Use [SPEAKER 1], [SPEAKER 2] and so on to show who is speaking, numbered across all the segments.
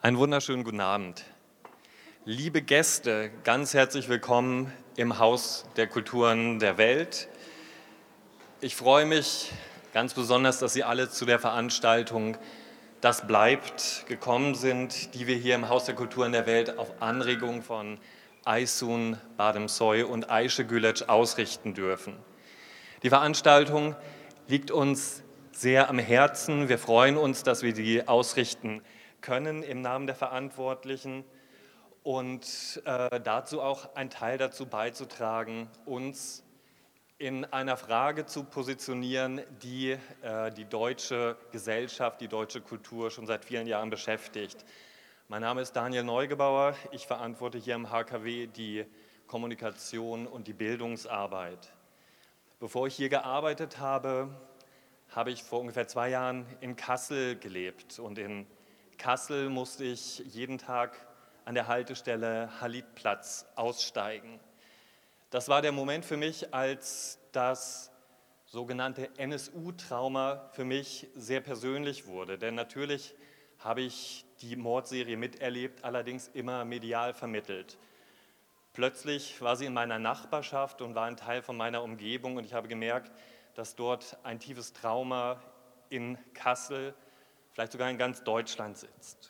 [SPEAKER 1] Einen wunderschönen guten Abend. Liebe Gäste, ganz herzlich willkommen im Haus der Kulturen der Welt. Ich freue mich ganz besonders, dass Sie alle zu der Veranstaltung Das bleibt gekommen sind, die wir hier im Haus der Kulturen der Welt auf Anregung von Aysun Bademsoy und Ayşe Güleç ausrichten dürfen. Die Veranstaltung liegt uns sehr am Herzen. Wir freuen uns, dass wir die ausrichten können im Namen der Verantwortlichen und dazu auch einen Teil dazu beizutragen, uns in einer Frage zu positionieren, die die deutsche Gesellschaft, die deutsche Kultur schon seit vielen Jahren beschäftigt. Mein Name ist Daniel Neugebauer, ich verantworte hier im HKW die Kommunikation und die Bildungsarbeit. Bevor ich hier gearbeitet habe, habe ich vor ungefähr 2 Jahren in Kassel gelebt und in Kassel musste ich jeden Tag an der Haltestelle Halidplatz aussteigen. Das war der Moment für mich, als das sogenannte NSU-Trauma für mich sehr persönlich wurde. Denn natürlich habe ich die Mordserie miterlebt, allerdings immer medial vermittelt. Plötzlich war sie in meiner Nachbarschaft und war ein Teil von meiner Umgebung und ich habe gemerkt, dass dort ein tiefes Trauma in Kassel, vielleicht sogar in ganz Deutschland sitzt.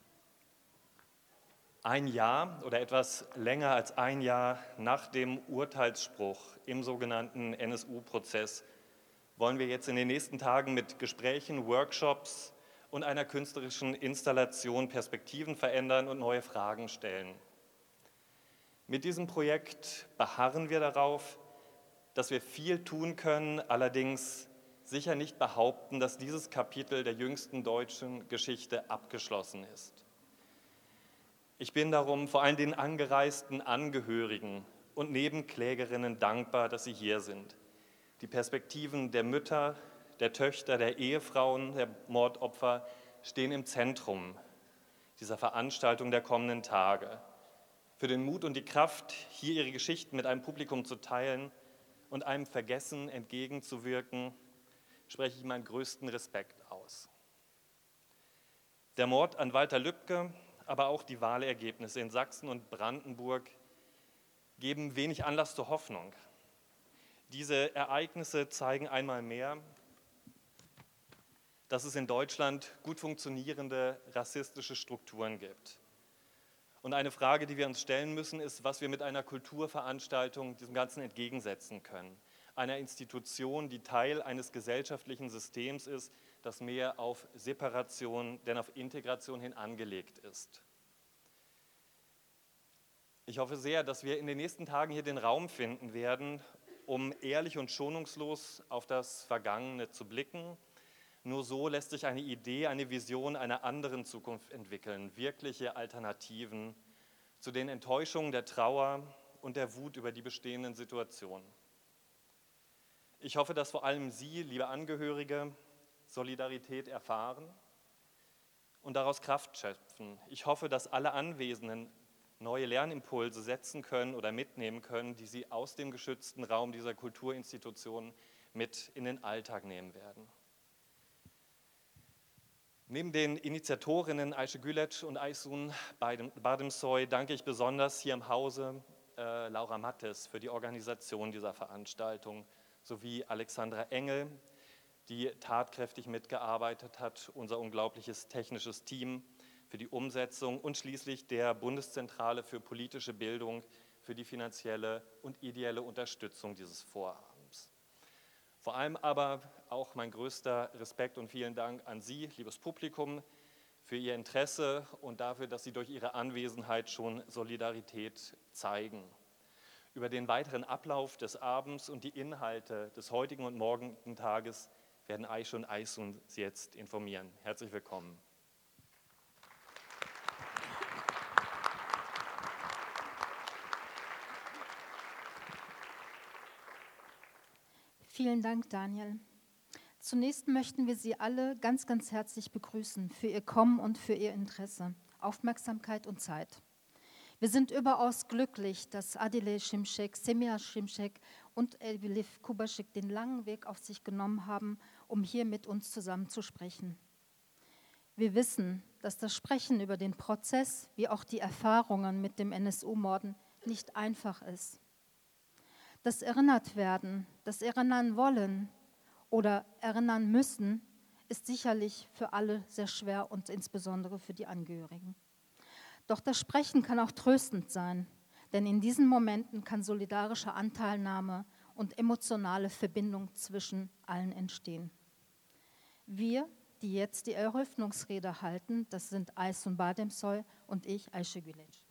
[SPEAKER 1] Ein Jahr oder etwas länger als ein Jahr nach dem Urteilsspruch im sogenannten NSU-Prozess wollen wir jetzt in den nächsten Tagen mit Gesprächen, Workshops und einer künstlerischen Installation Perspektiven verändern und neue Fragen stellen. Mit diesem Projekt beharren wir darauf, dass wir viel tun können, allerdings sicher nicht behaupten, dass dieses Kapitel der jüngsten deutschen Geschichte abgeschlossen ist. Ich bin darum vor allem den angereisten Angehörigen und Nebenklägerinnen dankbar, dass sie hier sind. Die Perspektiven der Mütter, der Töchter, der Ehefrauen, der Mordopfer stehen im Zentrum dieser Veranstaltung der kommenden Tage. Für den Mut und die Kraft, hier ihre Geschichten mit einem Publikum zu teilen und einem Vergessen entgegenzuwirken, spreche ich meinen größten Respekt aus. Der Mord an Walter Lübcke, aber auch die Wahlergebnisse in Sachsen und Brandenburg geben wenig Anlass zur Hoffnung. Diese Ereignisse zeigen einmal mehr, dass es in Deutschland gut funktionierende rassistische Strukturen gibt. Und eine Frage, die wir uns stellen müssen, ist, was wir mit einer Kulturveranstaltung diesem Ganzen entgegensetzen können. Einer Institution, die Teil eines gesellschaftlichen Systems ist, das mehr auf Separation, denn auf Integration hin angelegt ist. Ich hoffe sehr, dass wir in den nächsten Tagen hier den Raum finden werden, um ehrlich und schonungslos auf das Vergangene zu blicken. Nur so lässt sich eine Idee, eine Vision einer anderen Zukunft entwickeln, wirkliche Alternativen zu den Enttäuschungen, der Trauer und der Wut über die bestehenden Situationen. Ich hoffe, dass vor allem Sie, liebe Angehörige, Solidarität erfahren und daraus Kraft schöpfen. Ich hoffe, dass alle Anwesenden neue Lernimpulse setzen können oder mitnehmen können, die Sie aus dem geschützten Raum dieser Kulturinstitutionen mit in den Alltag nehmen werden. Neben den Initiatorinnen Ayşe Güleç und Aysun Bademsoy danke ich besonders hier im Hause Laura Mattes für die Organisation dieser Veranstaltung sowie Alexandra Engel, die tatkräftig mitgearbeitet hat, unser unglaubliches technisches Team für die Umsetzung und schließlich der Bundeszentrale für politische Bildung für die finanzielle und ideelle Unterstützung dieses Vorhabens. Vor allem aber auch mein größter Respekt und vielen Dank an Sie, liebes Publikum, für Ihr Interesse und dafür, dass Sie durch Ihre Anwesenheit schon Solidarität zeigen. Über den weiteren Ablauf des Abends und die Inhalte des heutigen und morgigen Tages werden Ayşe und Aysun Sie jetzt informieren. Herzlich willkommen.
[SPEAKER 2] Vielen Dank, Daniel. Zunächst möchten wir Sie alle ganz, ganz herzlich begrüßen für Ihr Kommen und für Ihr Interesse, Aufmerksamkeit und Zeit. Wir sind überaus glücklich, dass Adile Şimşek, Semiha Şimşek und Elif Kubaschik den langen Weg auf sich genommen haben, um hier mit uns zusammen zu sprechen. Wir wissen, dass das Sprechen über den Prozess wie auch die Erfahrungen mit dem NSU-Morden nicht einfach ist. Das erinnert werden, das erinnern wollen oder erinnern müssen, ist sicherlich für alle sehr schwer und insbesondere für die Angehörigen. Doch das Sprechen kann auch tröstend sein, denn in diesen Momenten kann solidarische Anteilnahme und emotionale Verbindung zwischen allen entstehen. Wir, die jetzt die Eröffnungsrede halten, das sind Aysun Bademsoy und ich, Ayşe Güleç.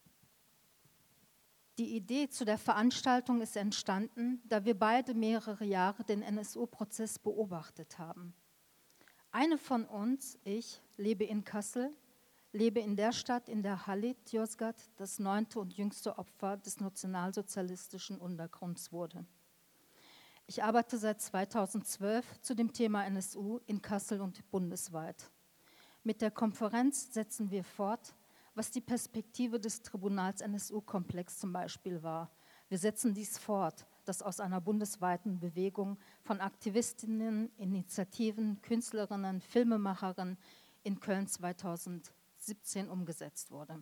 [SPEAKER 2] Die Idee zu der Veranstaltung ist entstanden, da wir beide mehrere Jahre den NSU-Prozess beobachtet haben. Eine von uns, ich, lebe in Kassel, lebe in der Stadt, in der Halit Yozgat das 9. und jüngste Opfer des nationalsozialistischen Untergrunds wurde. Ich arbeite seit 2012 zu dem Thema NSU in Kassel und bundesweit. Mit der Konferenz setzen wir fort, was die Perspektive des Tribunals NSU-Komplex zum Beispiel war. Wir setzen dies fort, das aus einer bundesweiten Bewegung von Aktivistinnen, Initiativen, Künstlerinnen, Filmemacherinnen in Köln 2017 umgesetzt wurde.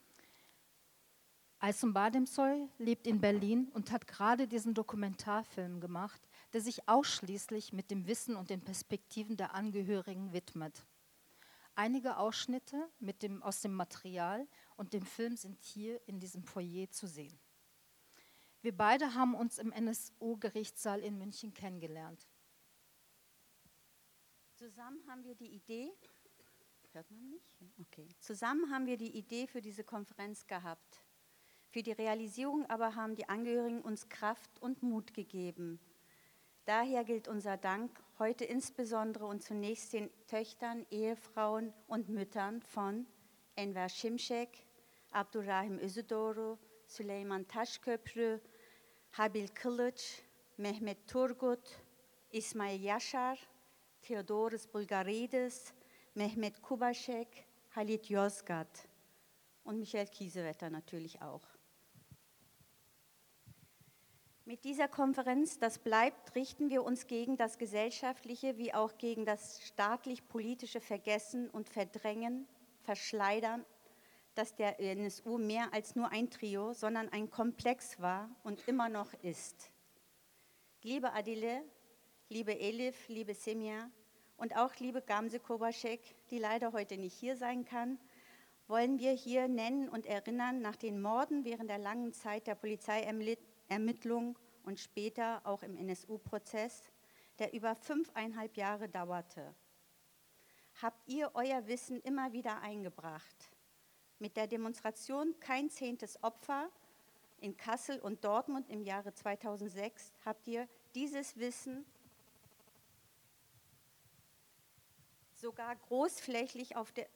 [SPEAKER 2] Aysun Bademsoy lebt in Berlin und hat gerade diesen Dokumentarfilm gemacht, der sich ausschließlich mit dem Wissen und den Perspektiven der Angehörigen widmet. Einige Ausschnitte aus dem Material und dem Film sind hier in diesem Foyer zu sehen. Wir beide haben uns im NSU-Gerichtssaal in München kennengelernt.
[SPEAKER 3] Zusammen haben wir die Idee, hört man mich? Okay. Zusammen haben wir die Idee für diese Konferenz gehabt. Für die Realisierung aber haben die Angehörigen uns Kraft und Mut gegeben. Daher gilt unser Dank heute insbesondere und zunächst den Töchtern, Ehefrauen und Müttern von Enver Şimşek, Abdurrahim Özüdoğru, Süleyman Taşköprü, Habil Kılıç, Mehmet Turgut, İsmail Yaşar, Theodoros Bulgaridis, Mehmet Kubaschek, Halit Yozgat und Michael Kiesewetter natürlich auch. Mit dieser Konferenz, das bleibt, richten wir uns gegen das gesellschaftliche wie auch gegen das staatlich-politische Vergessen und Verdrängen, Verschleidern, dass der NSU mehr als nur ein Trio, sondern ein Komplex war und immer noch ist. Liebe Adile, liebe Elif, liebe Semia und auch liebe Gamze Kubaschek, die leider heute nicht hier sein kann, wollen wir hier nennen und erinnern nach den Morden während der langen Zeit der Polizeiermittlung und später auch im NSU-Prozess, der über 5,5 Jahre dauerte. Habt ihr euer Wissen immer wieder eingebracht? Mit der Demonstration Kein 10. Opfer in Kassel und Dortmund im Jahre 2006 habt ihr dieses Wissen sogar großflächig auf der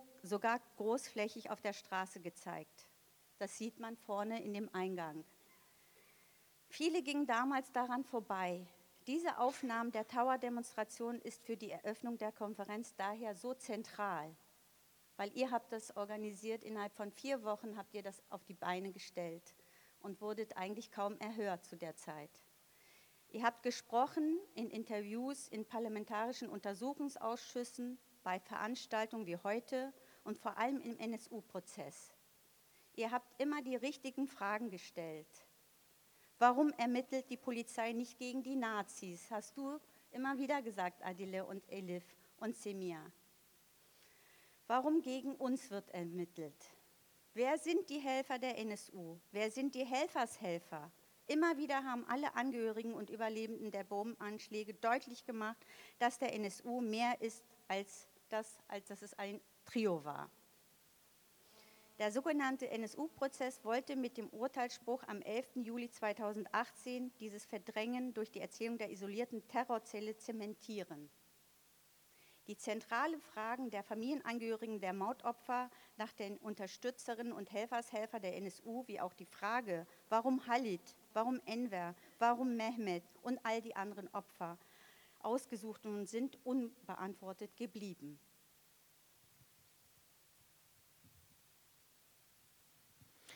[SPEAKER 3] Straße gezeigt. Das sieht man vorne in dem Eingang. Viele gingen damals daran vorbei. Diese Aufnahme der Tower-Demonstration ist für die Eröffnung der Konferenz daher so zentral, weil ihr habt das organisiert, innerhalb von 4 Wochen habt ihr das auf die Beine gestellt und wurdet eigentlich kaum erhört zu der Zeit. Ihr habt gesprochen in Interviews, in parlamentarischen Untersuchungsausschüssen, bei Veranstaltungen wie heute und vor allem im NSU-Prozess. Ihr habt immer die richtigen Fragen gestellt. Warum ermittelt die Polizei nicht gegen die Nazis? Hast du immer wieder gesagt, Adile und Elif und Semia. Warum gegen uns wird ermittelt? Wer sind die Helfer der NSU? Wer sind die Helfershelfer? Immer wieder haben alle Angehörigen und Überlebenden der Bombenanschläge deutlich gemacht, dass der NSU mehr ist, als dass es ein Trio war. Der sogenannte NSU-Prozess wollte mit dem Urteilsspruch am 11. Juli 2018 dieses Verdrängen durch die Erzählung der isolierten Terrorzelle zementieren. Die zentrale Fragen der Familienangehörigen der Mordopfer nach den Unterstützerinnen und Helfershelfer der NSU, wie auch die Frage, warum Halit, warum Enver, warum Mehmet und all die anderen Opfer ausgesucht und sind unbeantwortet geblieben.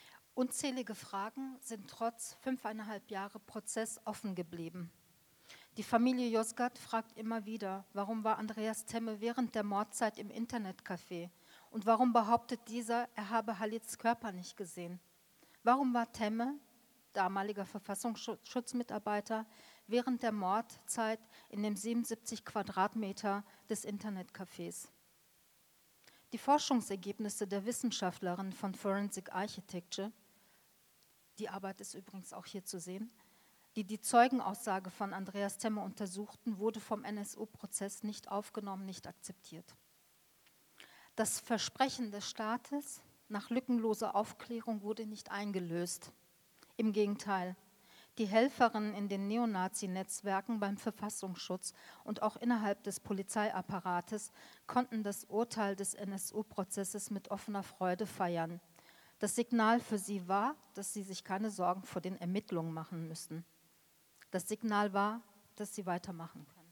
[SPEAKER 2] Unzählige Fragen sind trotz 5,5 Jahre Prozess offen geblieben. Die Familie Yozgat fragt immer wieder, warum war Andreas Temme während der Mordzeit im Internetcafé und warum behauptet dieser, er habe Halits Körper nicht gesehen? Warum war Temme, damaliger Verfassungsschutzmitarbeiter, während der Mordzeit in dem 77 Quadratmeter des Internetcafés? Die Forschungsergebnisse der Wissenschaftlerin von Forensic Architecture, die Arbeit ist übrigens auch hier zu sehen, die die Zeugenaussage von Andreas Temme untersuchten, wurde vom NSU-Prozess nicht aufgenommen, nicht akzeptiert. Das Versprechen des Staates nach lückenloser Aufklärung wurde nicht eingelöst. Im Gegenteil, die Helferinnen in den Neonazi-Netzwerken beim Verfassungsschutz und auch innerhalb des Polizeiapparates konnten das Urteil des NSU-Prozesses mit offener Freude feiern. Das Signal für sie war, dass sie sich keine Sorgen vor den Ermittlungen machen müssten. Das Signal war, dass sie weitermachen können.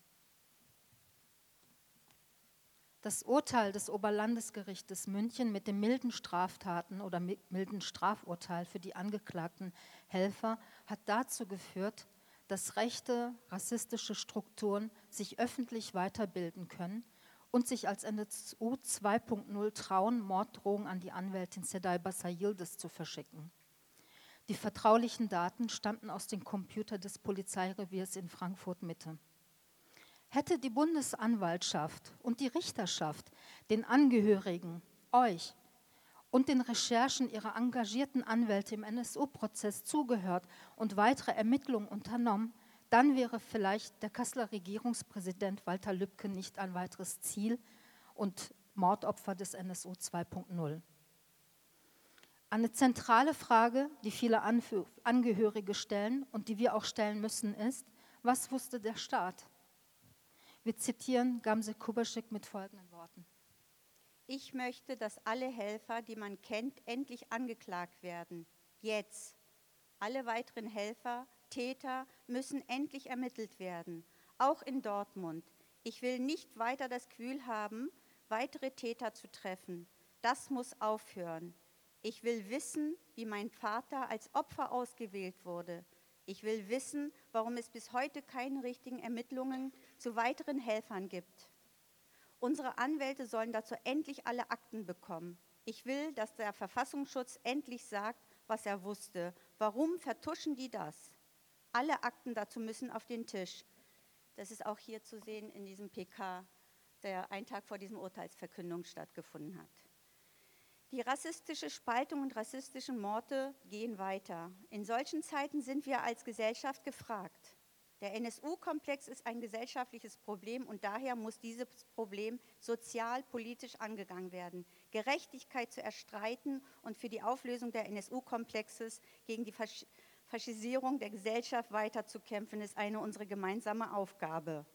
[SPEAKER 2] Das Urteil des Oberlandesgerichtes München mit dem milden Straftaten oder milden Strafurteil für die angeklagten Helfer hat dazu geführt, dass rechte, rassistische Strukturen sich öffentlich weiterbilden können und sich als NSU 2.0 trauen, Morddrohungen an die Anwältin Sedai Bassa Yildiz zu verschicken. Die vertraulichen Daten stammten aus dem Computer des Polizeireviers in Frankfurt-Mitte. Hätte die Bundesanwaltschaft und die Richterschaft den Angehörigen, euch und den Recherchen ihrer engagierten Anwälte im NSU-Prozess zugehört und weitere Ermittlungen unternommen, dann wäre vielleicht der Kasseler Regierungspräsident Walter Lübcke nicht ein weiteres Ziel und Mordopfer des NSU 2.0. Eine zentrale Frage, die viele Angehörige stellen und die wir auch stellen müssen, ist, was wusste der Staat? Wir zitieren Gamze Kubaschik mit folgenden Worten.
[SPEAKER 3] Ich möchte, dass alle Helfer, die man kennt, endlich angeklagt werden. Jetzt. Alle weiteren Helfer, Täter müssen endlich ermittelt werden. Auch in Dortmund. Ich will nicht weiter das Gefühl haben, weitere Täter zu treffen. Das muss aufhören. Ich will wissen, wie mein Vater als Opfer ausgewählt wurde. Ich will wissen, warum es bis heute keine richtigen Ermittlungen zu weiteren Helfern gibt. Unsere Anwälte sollen dazu endlich alle Akten bekommen. Ich will, dass der Verfassungsschutz endlich sagt, was er wusste. Warum vertuschen die das? Alle Akten dazu müssen auf den Tisch. Das ist auch hier zu sehen in diesem PK, der einen Tag vor diesem Urteilsverkündung stattgefunden hat. Die rassistische Spaltung und rassistischen Morde gehen weiter. In solchen Zeiten sind wir als Gesellschaft gefragt. Der NSU-Komplex ist ein gesellschaftliches Problem und daher muss dieses Problem sozial, politisch angegangen werden. Gerechtigkeit zu erstreiten und für die Auflösung der NSU-Komplexes gegen die Faschisierung der Gesellschaft weiterzukämpfen, ist eine unserer gemeinsame Aufgabe.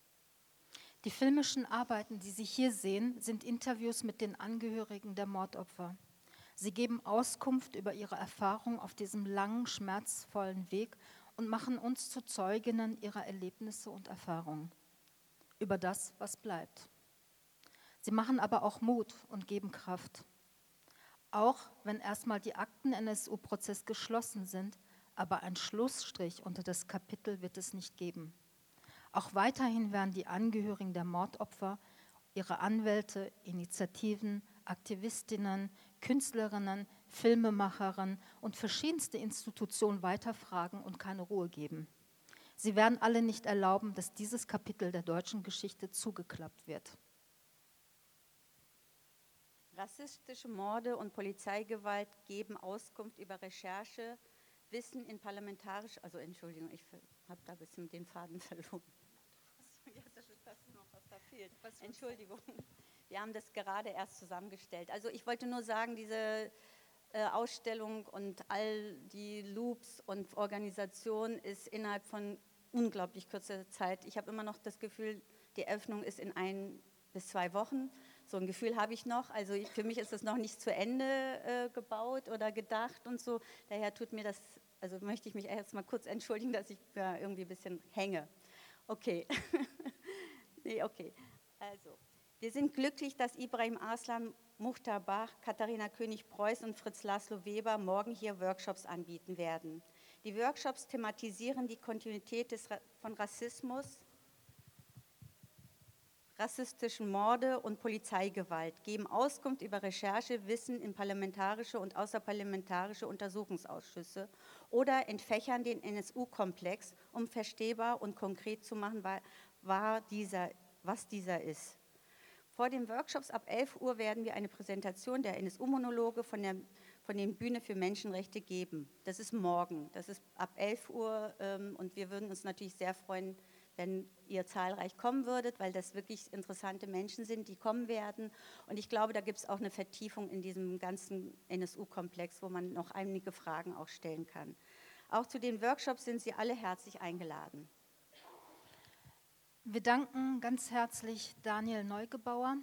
[SPEAKER 2] Die filmischen Arbeiten, die Sie hier sehen, sind Interviews mit den Angehörigen der Mordopfer. Sie geben Auskunft über ihre Erfahrung auf diesem langen, schmerzvollen Weg und machen uns zu Zeuginnen ihrer Erlebnisse und Erfahrungen über das, was bleibt. Sie machen aber auch Mut und geben Kraft. Auch wenn erstmal die Akten NSU-Prozess geschlossen sind, aber ein Schlussstrich unter das Kapitel wird es nicht geben. Auch weiterhin werden die Angehörigen der Mordopfer, ihre Anwälte, Initiativen, Aktivistinnen, Künstlerinnen, Filmemacherinnen und verschiedenste Institutionen weiterfragen und keine Ruhe geben. Sie werden alle nicht erlauben, dass dieses Kapitel der deutschen Geschichte zugeklappt wird.
[SPEAKER 3] Rassistische Morde und Polizeigewalt geben Auskunft über Recherche, Wissen in parlamentarisch, also Entschuldigung, ich habe da ein bisschen den Faden verloren. Das ist noch was da fehlt. Entschuldigung, wir haben das gerade erst zusammengestellt. Also ich wollte nur sagen, diese Ausstellung und all die Loops und Organisation ist innerhalb von unglaublich kurzer Zeit. Ich habe immer noch das Gefühl, die Eröffnung ist in 1 bis 2 Wochen. So ein Gefühl habe ich noch. Also für mich ist es noch nicht zu Ende gebaut oder gedacht und so. Daher möchte ich mich erst mal kurz entschuldigen, dass ich irgendwie ein bisschen hänge. Okay. Okay. Also, wir sind glücklich, dass Ibrahim Arslan, Muchtar Bach, Katharina König-Preuß und Fritz Laszlo Weber morgen hier Workshops anbieten werden. Die Workshops thematisieren die Kontinuität von Rassismus, rassistischen Morde und Polizeigewalt, geben Auskunft über Recherche, Wissen in parlamentarische und außerparlamentarische Untersuchungsausschüsse oder entfächern den NSU-Komplex, um verstehbar und konkret zu machen, was dieser ist. Vor den Workshops ab 11 Uhr werden wir eine Präsentation der NSU-Monologe von den Bühne für Menschenrechte geben. Das ist morgen, das ist ab 11 Uhr und wir würden uns natürlich sehr freuen, wenn ihr zahlreich kommen würdet, weil das wirklich interessante Menschen sind, die kommen werden. Und ich glaube, da gibt es auch eine Vertiefung in diesem ganzen NSU-Komplex, wo man noch einige Fragen auch stellen kann. Auch zu den Workshops sind Sie alle herzlich eingeladen.
[SPEAKER 2] Wir danken ganz herzlich Daniel Neugebauer,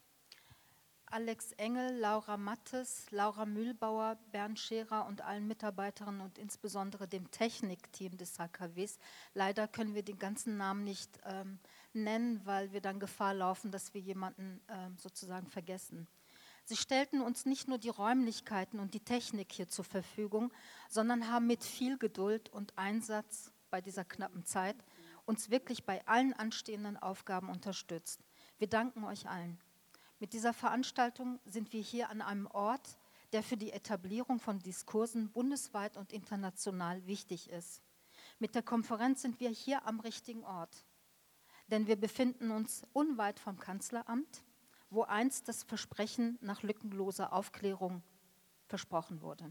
[SPEAKER 2] Alex Engel, Laura Mattes, Laura Mühlbauer, Bernd Scherer und allen Mitarbeiterinnen und insbesondere dem Technikteam des HKWs. Leider können wir den ganzen Namen nicht nennen, weil wir dann Gefahr laufen, dass wir jemanden sozusagen vergessen. Sie stellten uns nicht nur die Räumlichkeiten und die Technik hier zur Verfügung, sondern haben mit viel Geduld und Einsatz bei dieser knappen Zeit uns wirklich bei allen anstehenden Aufgaben unterstützt. Wir danken euch allen. Mit dieser Veranstaltung sind wir hier an einem Ort, der für die Etablierung von Diskursen bundesweit und international wichtig ist. Mit der Konferenz sind wir hier am richtigen Ort, denn wir befinden uns unweit vom Kanzleramt, wo einst das Versprechen nach lückenloser Aufklärung versprochen wurde.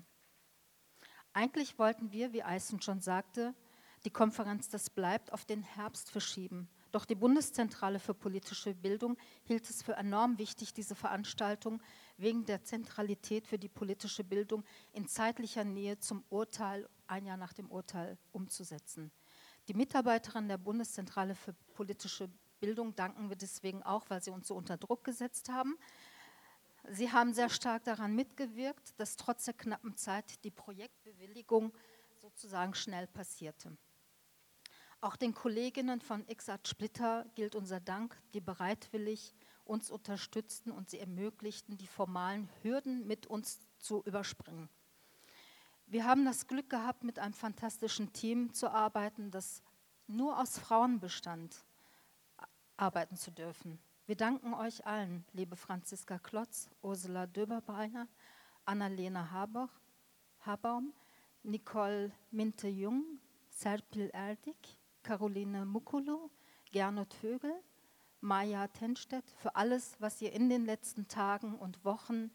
[SPEAKER 2] Eigentlich wollten wir, wie Eisen schon sagte, die Konferenz Das bleibt auf den Herbst verschieben. Doch die Bundeszentrale für politische Bildung hielt es für enorm wichtig, diese Veranstaltung wegen der Zentralität für die politische Bildung in zeitlicher Nähe zum Urteil, ein Jahr nach dem Urteil, umzusetzen. Die Mitarbeiterinnen der Bundeszentrale für politische Bildung danken wir deswegen auch, weil sie uns so unter Druck gesetzt haben. Sie haben sehr stark daran mitgewirkt, dass trotz der knappen Zeit die Projektbewilligung sozusagen schnell passierte. Auch den Kolleginnen von Ixad Splitter gilt unser Dank, die bereitwillig uns unterstützten und sie ermöglichten, die formalen Hürden mit uns zu überspringen. Wir haben das Glück gehabt, mit einem fantastischen Team zu arbeiten, das nur aus Frauen bestand, arbeiten zu dürfen. Wir danken euch allen, liebe Franziska Klotz, Ursula Döberbreiner, Annalena Habaum, Nicole Minte-Jung, Serpil Erdig, Caroline Mukulu, Gernot Vögel, Maja Tenstedt für alles, was ihr in den letzten Tagen und Wochen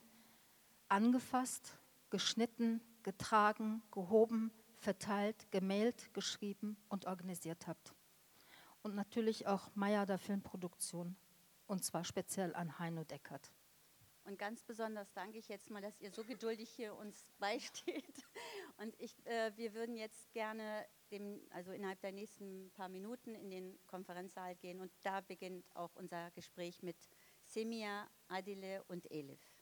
[SPEAKER 2] angefasst, geschnitten, getragen, gehoben, verteilt, gemailt, geschrieben und organisiert habt. Und natürlich auch Maja der Filmproduktion, und zwar speziell an Heino Deckert.
[SPEAKER 3] Und ganz besonders danke ich jetzt mal, dass ihr so geduldig hier uns beisteht. Und wir würden jetzt gerne innerhalb der nächsten paar Minuten in den Konferenzsaal gehen. Und da beginnt auch unser Gespräch mit Semia, Adile und Elif.